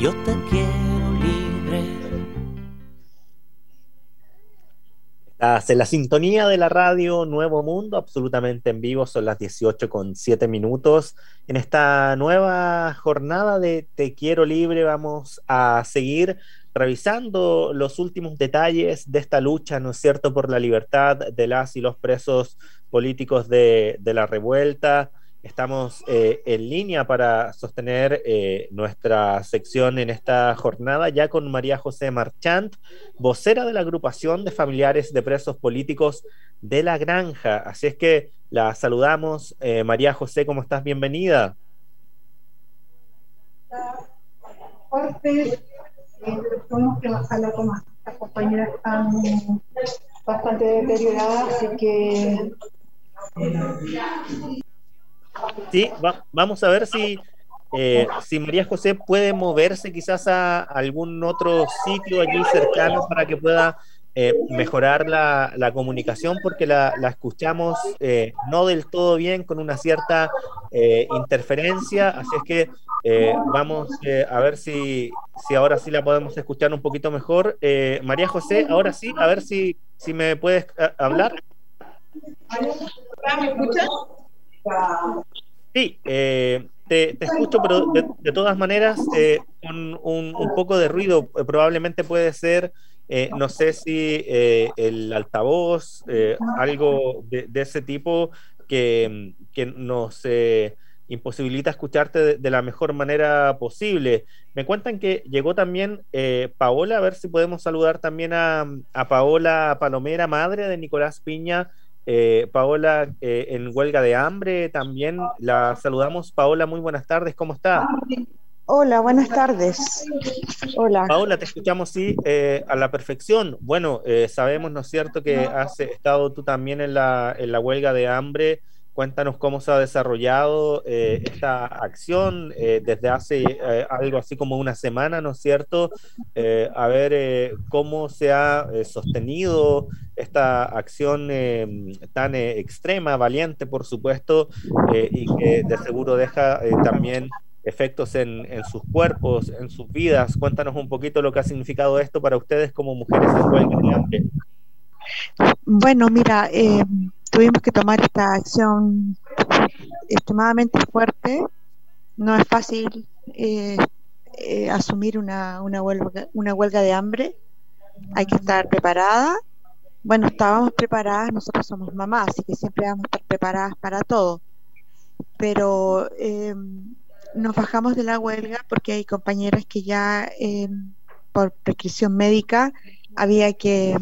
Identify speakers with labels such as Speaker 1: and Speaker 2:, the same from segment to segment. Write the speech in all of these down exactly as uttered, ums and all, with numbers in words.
Speaker 1: yo te quiero libre.
Speaker 2: Estás en la sintonía de la radio Nuevo Mundo, absolutamente en vivo, son las dieciocho con siete minutos. En esta nueva jornada de Te Quiero Libre vamos a seguir revisando los últimos detalles de esta lucha, ¿no es cierto?, por la libertad de las y los presos políticos de, de la revuelta. Estamos eh, en línea para sostener eh, nuestra sección en esta jornada ya con María José Marchant, vocera de la agrupación de familiares de presos políticos de La Granja. Así es que la saludamos. Eh, María José, ¿cómo estás? Bienvenida.
Speaker 3: Fuerte, tenemos que bajarla con más. Las compañeras están bastante deterioradas, así que...
Speaker 2: Sí, va, vamos a ver si, eh, si María José puede moverse quizás a algún otro sitio allí cercano para que pueda eh, mejorar la, la comunicación, porque la, la escuchamos eh, no del todo bien, con una cierta eh, interferencia, así es que eh, vamos eh, a ver si, si ahora sí la podemos escuchar un poquito mejor. Eh, María José, ahora sí, a ver si, si me puedes a, hablar.
Speaker 3: ¿Me escuchas?
Speaker 2: Sí, eh, te, te escucho, pero de, de todas maneras, eh, con un, un poco de ruido, eh, probablemente puede ser, eh, no sé si eh, el altavoz, eh, algo de, de ese tipo que, que nos eh, imposibilita escucharte de, de la mejor manera posible. Me cuentan que llegó también eh, Paola, a ver si podemos saludar también a, a Paola Palomera, madre de Nicolás Piña. Eh, Paola, eh, en huelga de hambre también la saludamos. Paola, muy buenas tardes, ¿cómo está?
Speaker 4: Hola, buenas tardes. Hola.
Speaker 2: Paola, te escuchamos, sí, eh, a la perfección. Bueno, eh, sabemos, ¿no es cierto?, que has estado tú también en la, en la huelga de hambre. Cuéntanos cómo se ha desarrollado eh, esta acción eh, desde hace eh, algo así como una semana, ¿no es cierto? Eh, a ver eh, cómo se ha eh, sostenido esta acción eh, tan eh, extrema, valiente, por supuesto, eh, y que de seguro deja eh, también efectos en, en sus cuerpos, en sus vidas. Cuéntanos un poquito lo que ha significado esto para ustedes como mujeres en huelga de hambre.
Speaker 4: Bueno, mira, eh, tuvimos que tomar esta acción extremadamente fuerte. No es fácil eh, eh, asumir una, una, huelga, una huelga de hambre. Hay que estar preparada. Bueno, estábamos preparadas, nosotros somos mamás, así que siempre vamos a estar preparadas para todo. Pero eh, nos bajamos de la huelga porque hay compañeras que ya eh, por prescripción médica había que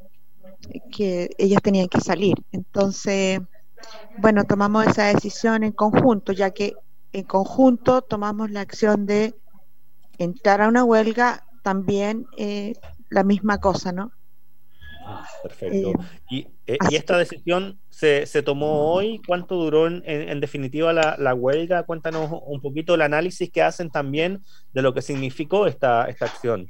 Speaker 4: que ellas tenían que salir. Entonces, bueno, tomamos esa decisión en conjunto, ya que en conjunto tomamos la acción de entrar a una huelga, también eh, la misma cosa, ¿no?
Speaker 2: Perfecto.
Speaker 4: Eh,
Speaker 2: y, eh, ¿Y esta decisión se, se tomó hoy? ¿Cuánto duró en, en, en definitiva la, la huelga? Cuéntanos un poquito el análisis que hacen también de lo que significó esta, esta acción.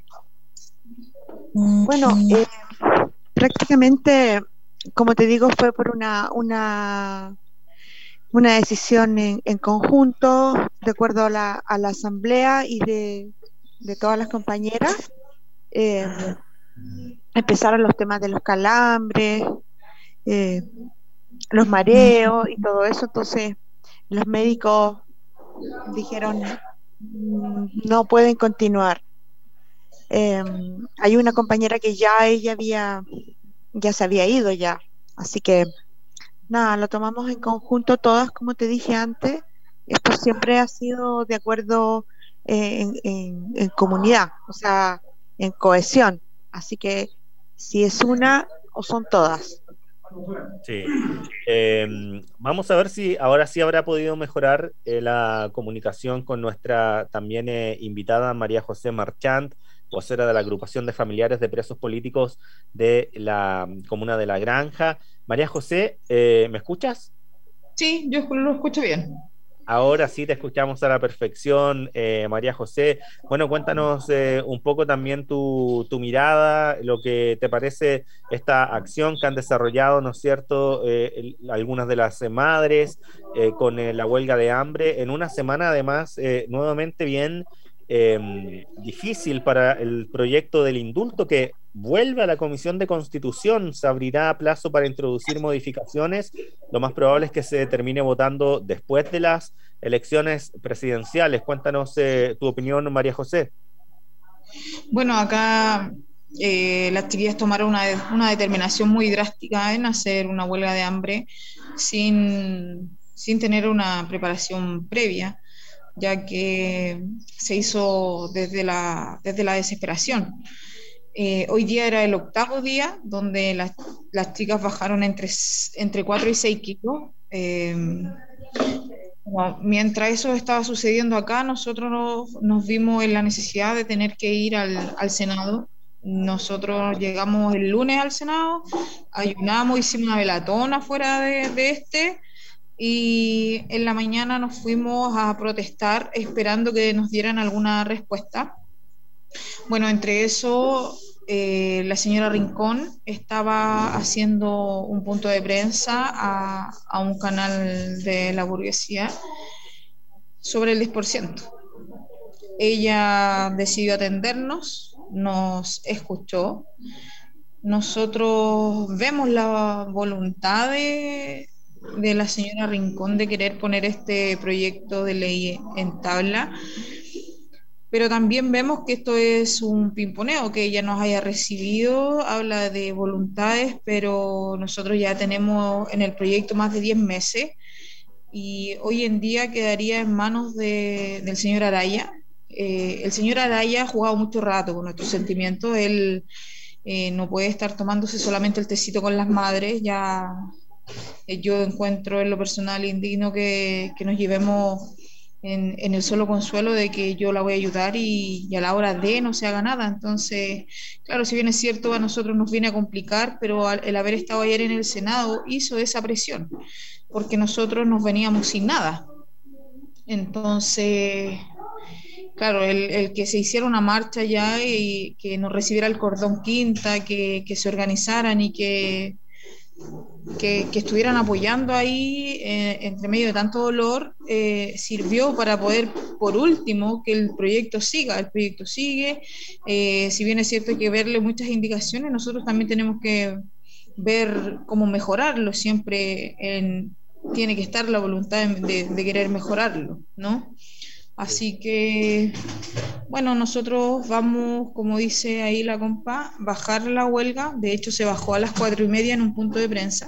Speaker 4: Bueno, eh, prácticamente, como te digo, fue por una, una, una decisión en, en conjunto, de acuerdo a la, a la asamblea y de, de todas las compañeras. Eh, empezaron los temas de los calambres, eh, los mareos y todo eso. Entonces los médicos dijeron no pueden continuar. Eh, hay una compañera que ya ella había ya se había ido ya, así que nada, lo tomamos en conjunto todas, como te dije antes. Esto siempre ha sido de acuerdo eh, en, en, en comunidad, o sea, en cohesión, así que si es una o son todas.
Speaker 2: Sí. Eh, vamos a ver si ahora sí habrá podido mejorar eh, la comunicación con nuestra también eh, invitada María José Marchant, vocera de la agrupación de familiares de presos políticos de la comuna de La Granja. María José, eh, ¿me escuchas?
Speaker 3: Sí, yo lo escucho bien.
Speaker 2: Ahora sí te escuchamos a la perfección, eh, María José. Bueno, cuéntanos eh, un poco también tu, tu mirada, lo que te parece esta acción que han desarrollado, ¿no es cierto?, eh, el, algunas de las eh, madres eh, con eh, la huelga de hambre, en una semana además eh, nuevamente bien eh, difícil para el proyecto del indulto que vuelve a la Comisión de Constitución. Se abrirá plazo para introducir modificaciones. Lo más probable es que se termine votando después de las elecciones presidenciales. Cuéntanos eh, tu opinión, María José.
Speaker 5: Bueno, acá eh, las chiquillas tomaron una, una determinación muy drástica en hacer una huelga de hambre sin, sin tener una preparación previa, ya que se hizo desde la, desde la desesperación. Eh, hoy día era el octavo día donde las, las chicas bajaron entre, entre cuatro y seis kilos. Eh, bueno, mientras eso estaba sucediendo acá, nosotros nos, nos vimos en la necesidad de tener que ir al, al Senado. Nosotros llegamos el lunes al Senado, ayunamos, hicimos una velatón afuera de, de este, y en la mañana nos fuimos a protestar esperando que nos dieran alguna respuesta. Bueno, entre eso, eh, la señora Rincón estaba haciendo un punto de prensa a, a un canal de la burguesía sobre el diez por ciento. Ella decidió atendernos, nos escuchó. Nosotros vemos la voluntad de, de la señora Rincón de querer poner este proyecto de ley en tabla, pero también vemos que esto es un pimponeo, que ella nos haya recibido, habla de voluntades, pero nosotros ya tenemos en el proyecto más de diez meses y hoy en día quedaría en manos de, del señor Araya. Eh, el señor Araya ha jugado mucho rato con nuestros sentimientos, él eh, no puede estar tomándose solamente el tecito con las madres, ya eh, yo encuentro en lo personal indigno que, que nos llevemos En, en el solo consuelo de que yo la voy a ayudar y, y a la hora de no se haga nada. Entonces, claro, si bien es cierto, a nosotros nos viene a complicar, pero al, el haber estado ayer en el Senado hizo esa presión, porque nosotros nos veníamos sin nada. Entonces, claro, el, el que se hiciera una marcha ya y que nos recibiera el cordón quinta, que, que se organizaran y que Que, que estuvieran apoyando ahí eh, entre medio de tanto dolor, eh, sirvió para poder, por último, que el proyecto siga. El proyecto sigue, eh, si bien es cierto hay que verle muchas indicaciones, nosotros también tenemos que ver cómo mejorarlo, siempre en, tiene que estar la voluntad de, de querer mejorarlo, ¿no? Así que, bueno, nosotros vamos, como dice ahí la compa, bajar la huelga. De hecho, se bajó a las cuatro y media en un punto de prensa.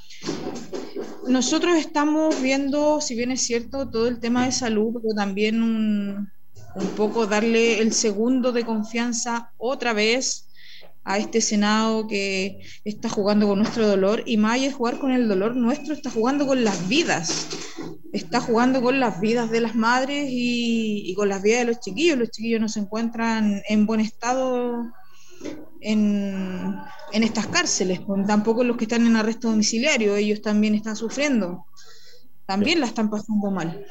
Speaker 5: Nosotros estamos viendo, si bien es cierto, todo el tema de salud, pero también un, un poco darle el segundo de confianza otra vez a este Senado que está jugando con nuestro dolor, y más allá de jugar con el dolor nuestro, está jugando con las vidas, está jugando con las vidas de las madres y, y con las vidas de los chiquillos. Los chiquillos no se encuentran en buen estado en, en estas cárceles, tampoco los que están en arresto domiciliario, ellos también están sufriendo, también la están pasando mal.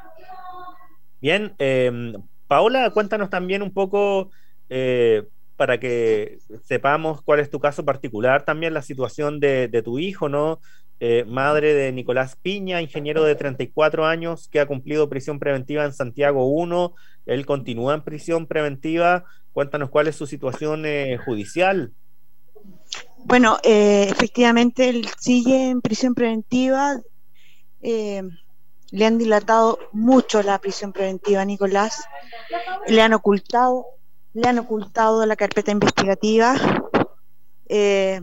Speaker 2: Bien, eh, Paola, cuéntanos también un poco, eh, para que sepamos cuál es tu caso particular, también la situación de, de tu hijo, ¿no? Eh, madre de Nicolás Piña, ingeniero de treinta y cuatro años, que ha cumplido prisión preventiva en Santiago uno, él continúa en prisión preventiva. Cuéntanos cuál es su situación eh, judicial.
Speaker 4: Bueno, eh, efectivamente él sigue en prisión preventiva. Eh, le han dilatado mucho la prisión preventiva a Nicolás, le han ocultado le han ocultado la carpeta investigativa eh,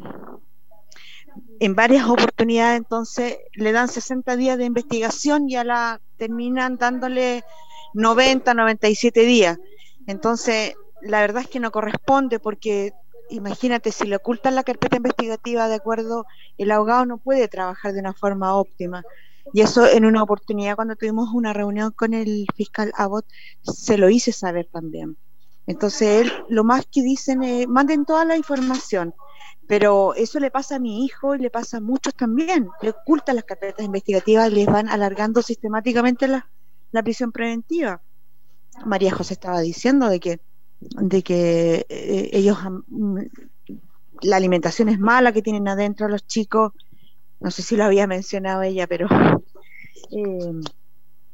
Speaker 4: en varias oportunidades. Entonces le dan sesenta días de investigación y a la terminan dándole noventa, noventa y siete días. Entonces la verdad es que no corresponde, porque imagínate, si le ocultan la carpeta investigativa, de acuerdo, el abogado no puede trabajar de una forma óptima. Y eso, en una oportunidad cuando tuvimos una reunión con el fiscal Abbott, se lo hice saber también. Entonces él, lo más que dicen es, manden toda la información, pero eso le pasa a mi hijo y le pasa a muchos también, le ocultan las carpetas investigativas, les van alargando sistemáticamente la, la prisión preventiva. María José estaba diciendo de que, de que eh, ellos, la alimentación es mala que tienen adentro los chicos, no sé si lo había mencionado ella, pero... Eh,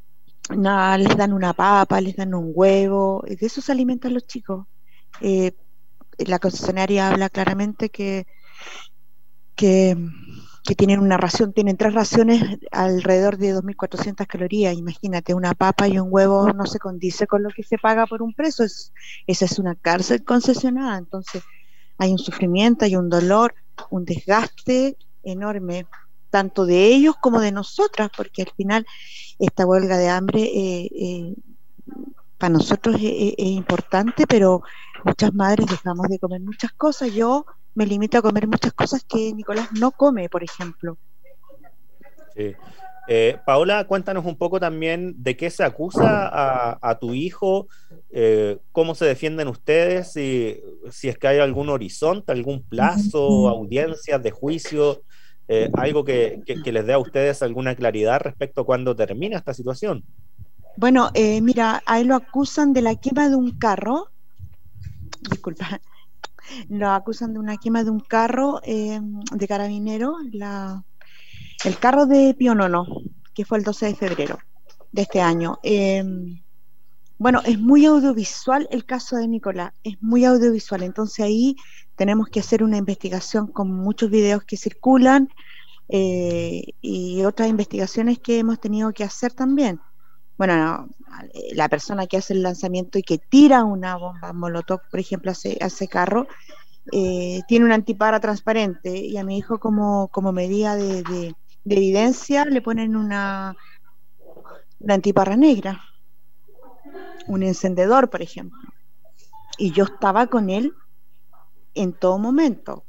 Speaker 4: nada, les dan una papa, les dan un huevo, de eso se alimentan los chicos. Eh, la concesionaria habla claramente que, que, que tienen una ración, tienen tres raciones alrededor de dos mil cuatrocientas calorías. Imagínate, una papa y un huevo no se condice con lo que se paga por un preso. Es, esa es una cárcel concesionada. Entonces hay un sufrimiento, hay un dolor, un desgaste enorme, tanto de ellos como de nosotras, porque al final esta huelga de hambre eh, eh, para nosotros es, es, es importante, pero muchas madres dejamos de comer muchas cosas. Yo me limito a comer muchas cosas que Nicolás no come, por ejemplo.
Speaker 2: Sí. Eh, Paola, cuéntanos un poco también de qué se acusa a, a tu hijo, eh, cómo se defienden ustedes, si, si es que hay algún horizonte, algún plazo, audiencias de juicio, eh, algo que, que, que les dé a ustedes alguna claridad respecto a cuándo termina esta situación.
Speaker 4: Bueno, eh, mira, a él lo acusan de la quema de un carro, disculpa, lo acusan de una quema de un carro eh, de carabinero, la, el carro de Pionono, que fue el doce de febrero de este año. Eh, bueno, es muy audiovisual el caso de Nicolás, es muy audiovisual, entonces ahí tenemos que hacer una investigación con muchos videos que circulan eh, y otras investigaciones que hemos tenido que hacer también. Bueno, no, la persona que hace el lanzamiento y que tira una bomba molotov, por ejemplo, a ese, a ese carro, eh, tiene una antipara transparente y a mi hijo como, como medida de, de, de evidencia le ponen una, una antiparra negra, un encendedor, por ejemplo. Y yo estaba con él en todo momento.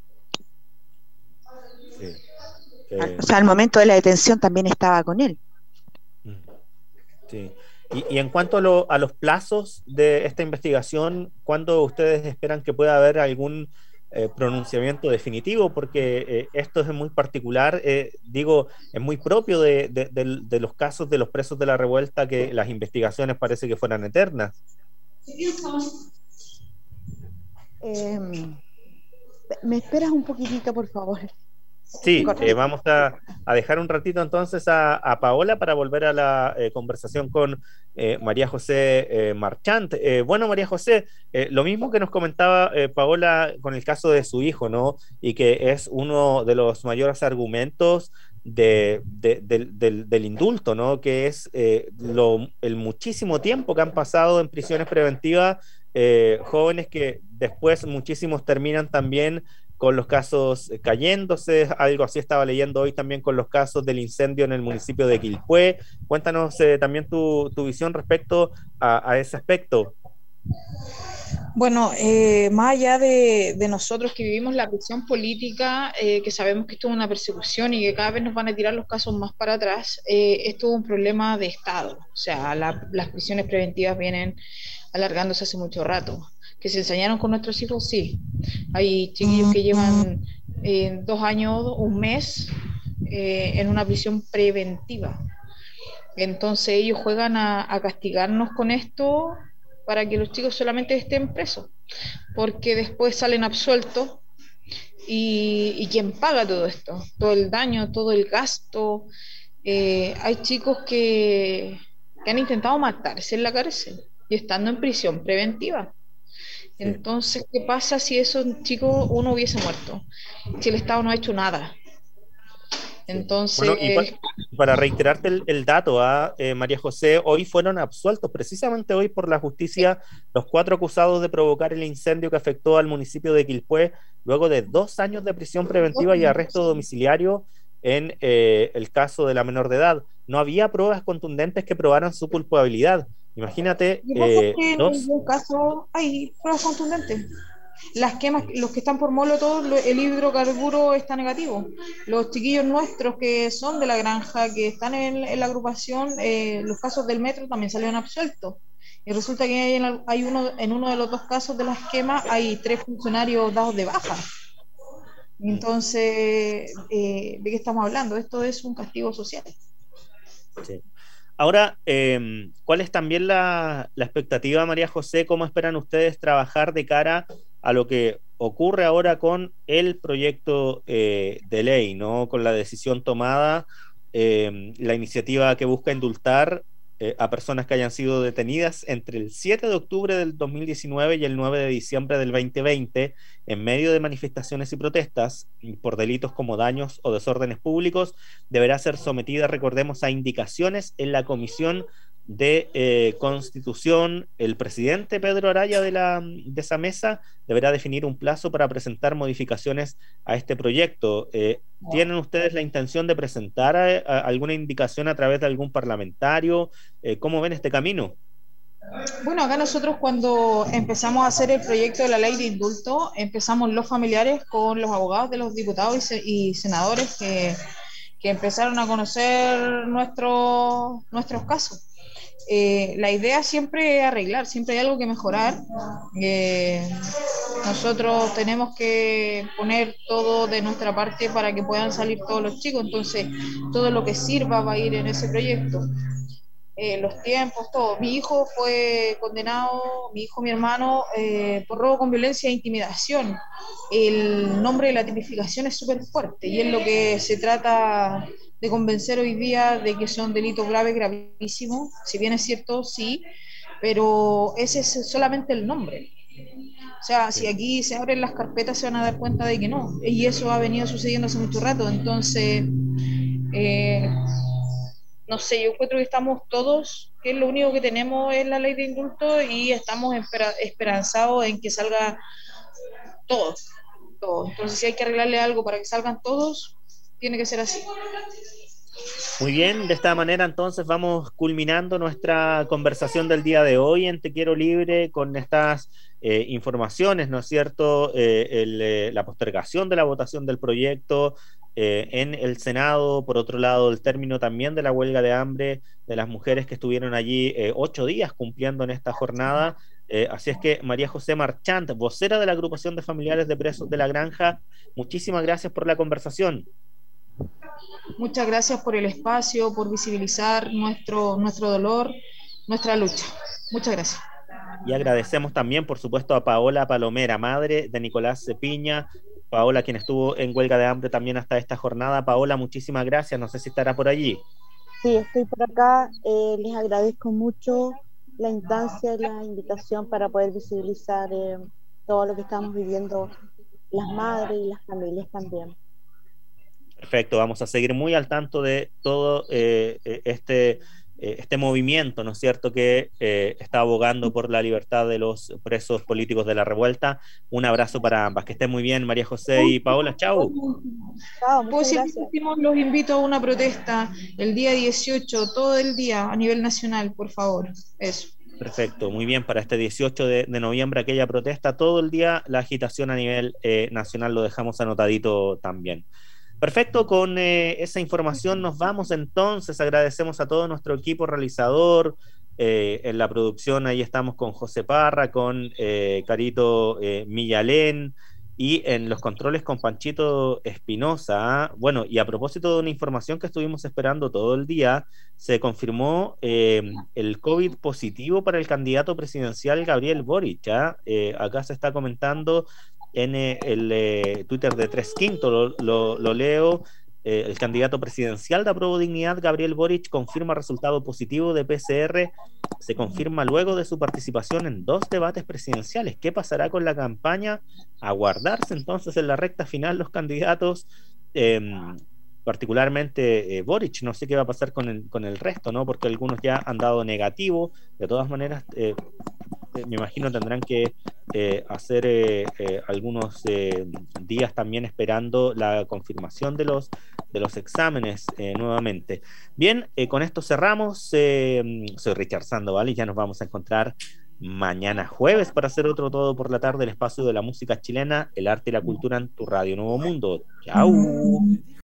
Speaker 2: Sí. Eh...
Speaker 4: O sea, al momento de la detención también estaba con él.
Speaker 2: Sí. Y, y en cuanto a, lo, a los plazos de esta investigación, ¿cuándo ustedes esperan que pueda haber algún eh, pronunciamiento definitivo? Porque eh, esto es muy particular, eh, digo, es muy propio de, de, de, de los casos de los presos de la revuelta, que las investigaciones parece que fueran eternas.
Speaker 4: Eh, ¿Me esperas un poquitito, por favor?
Speaker 2: Sí, eh, vamos a, a dejar un ratito entonces a, a Paola para volver a la eh, conversación con eh, María José eh, Marchant. Eh, bueno, María José, eh, lo mismo que nos comentaba eh, Paola con el caso de su hijo, ¿no? Y que es uno de los mayores argumentos de, de, de, del, del indulto, ¿no? Que es eh, lo, el muchísimo tiempo que han pasado en prisiones preventivas, eh, jóvenes que después muchísimos terminan también con los casos cayéndose, algo así estaba leyendo hoy también con los casos del incendio en el municipio de Quilpué. Cuéntanos eh, también tu, tu visión respecto a, a ese aspecto.
Speaker 5: Bueno, eh, más allá de, de nosotros que vivimos la prisión política, eh, que sabemos que esto es una persecución y que cada vez nos van a tirar los casos más para atrás, eh, esto es un problema de Estado. O sea, la, las prisiones preventivas vienen alargándose hace mucho rato. ¿Que se ensañaron con nuestros hijos? Sí. Hay chiquillos que llevan eh, dos años, un mes eh, en una prisión preventiva. Entonces ellos juegan a, a castigarnos con esto para que los chicos solamente estén presos, porque después salen absueltos y, y ¿quién paga todo esto? Todo el daño, todo el gasto. Eh, hay chicos que, que han intentado matarse en la cárcel y estando en prisión preventiva. Entonces, ¿qué pasa si esos chicos uno hubiese muerto? Si el Estado no ha hecho nada. Entonces...
Speaker 2: Bueno, y para, para reiterarte el, el dato, ¿eh? Eh, María José, hoy fueron absueltos, precisamente hoy por la justicia, los cuatro acusados de provocar el incendio que afectó al municipio de Quilpué, luego de dos años de prisión preventiva y arresto domiciliario en eh, el caso de la menor de edad. No había pruebas contundentes que probaran su culpabilidad. Imagínate.
Speaker 5: Eh, que en dos... ningún caso hay pruebas contundentes. Las quemas, los que están por Molotov, el hidrocarburo está negativo. Los chiquillos nuestros que son de la granja, que están en, en la agrupación, eh, los casos del metro también salieron absueltos. Y resulta que hay, en, hay uno, en uno de los dos casos de las quemas hay tres funcionarios dados de baja. Entonces, eh, ¿de qué estamos hablando? Esto es un castigo social.
Speaker 2: Sí. Ahora, eh, ¿cuál es también la, la expectativa, María José? ¿Cómo esperan ustedes trabajar de cara a lo que ocurre ahora con el proyecto eh, de ley, ¿no? Con la decisión tomada, eh, la iniciativa que busca indultar eh, a personas que hayan sido detenidas entre el siete de octubre del dos mil diecinueve y el nueve de diciembre del dos mil veinte en medio de manifestaciones y protestas por delitos como daños o desórdenes públicos, deberá ser sometida, recordemos, a indicaciones en la Comisión de eh, Constitución. El presidente Pedro Araya de, la, de esa mesa deberá definir un plazo para presentar modificaciones a este proyecto. Eh, ¿Tienen ustedes la intención de presentar a, a alguna indicación a través de algún parlamentario? Eh, ¿Cómo ven este camino?
Speaker 5: Bueno, acá nosotros cuando empezamos a hacer el proyecto de la ley de indulto, empezamos los familiares con los abogados de los diputados y, se, y senadores que, que empezaron a conocer nuestro, nuestros casos. Eh, la idea siempre es arreglar, siempre hay algo que mejorar. Eh, nosotros tenemos que poner todo de nuestra parte para que puedan salir todos los chicos, entonces todo lo que sirva va a ir en ese proyecto. Eh, los tiempos, todo. Mi hijo fue condenado, mi hijo, mi hermano, eh, por robo con violencia e intimidación. El nombre de la tipificación es súper fuerte y es lo que se trata de convencer hoy día de que son delitos graves, gravísimos, si bien es cierto, sí, pero ese es solamente el nombre. O sea, si aquí se abren las carpetas se van a dar cuenta de que no, y eso ha venido sucediendo hace mucho rato, entonces, eh, no sé, yo encuentro que estamos todos, que lo único que tenemos es la ley de indulto y estamos espera- esperanzados en que salga todos, todos. Entonces, si hay que arreglarle algo para que salgan todos, tiene que ser así.
Speaker 2: Muy bien, de esta manera entonces vamos culminando nuestra conversación del día de hoy en Te Quiero Libre con estas eh, informaciones, ¿no es cierto? Eh, el, eh, la postergación de la votación del proyecto eh, en el Senado, por otro lado el término también de la huelga de hambre de las mujeres que estuvieron allí eh, ocho días cumpliendo en esta jornada. Eh, así es que María José Marchant, vocera de la agrupación de familiares de presos de la Granja, muchísimas gracias por la conversación.
Speaker 5: Muchas gracias por el espacio, por visibilizar nuestro, nuestro dolor, nuestra lucha. Muchas gracias.
Speaker 2: Y agradecemos también, por supuesto, a Paola Palomera, madre de Nicolás Cepiña. Paola, quien estuvo en huelga de hambre también hasta esta jornada. Paola, muchísimas gracias. No sé si estará por allí.
Speaker 6: Sí, estoy por acá. Eh, les agradezco mucho la instancia y la invitación para poder visibilizar eh, todo lo que estamos viviendo las madres y las familias también.
Speaker 2: Perfecto, vamos a seguir muy al tanto de todo eh, este, eh, este movimiento, ¿no es cierto?, que eh, está abogando por la libertad de los presos políticos de la revuelta. Un abrazo para ambas. Que estén muy bien, María José y Paola. Chao.
Speaker 6: Chao, muchas
Speaker 5: Pues,
Speaker 6: gracias.
Speaker 5: los invito a una protesta el día dieciocho, todo el día, a nivel nacional, por favor. Eso.
Speaker 2: Perfecto, muy bien, para este dieciocho de, de noviembre, aquella protesta, todo el día, la agitación a nivel eh, nacional, lo dejamos anotadito también. Perfecto, con eh, esa información nos vamos entonces. Agradecemos a todo nuestro equipo realizador. Eh, en la producción ahí estamos con José Parra, con eh, Carito eh, Millalén, y en los controles con Panchito Espinosa. Bueno, y a propósito de una información que estuvimos esperando todo el día, se confirmó eh, el COVID positivo para el candidato presidencial Gabriel Boric. ¿Ah? Eh, acá se está comentando en eh, el eh, Twitter de Tres Quinto, lo, lo, lo leo. Eh, el candidato presidencial de Apruebo Dignidad, Gabriel Boric, confirma resultado positivo de P C R. Se confirma luego de su participación en dos debates presidenciales. ¿Qué pasará con la campaña? A guardarse entonces en la recta final los candidatos, eh, particularmente eh, Boric. No sé qué va a pasar con el, con el resto, ¿no? Porque algunos ya han dado negativo. De todas maneras, eh, me imagino tendrán que eh, hacer eh, eh, algunos eh, días también esperando la confirmación de los, de los exámenes eh, nuevamente. Bien, eh, con esto cerramos. Eh, soy Richard Sandoval y ya nos vamos a encontrar mañana jueves para hacer otro Todo por la Tarde, el espacio de la música chilena, el arte y la cultura en tu radio Nuevo Mundo. ¡Chao!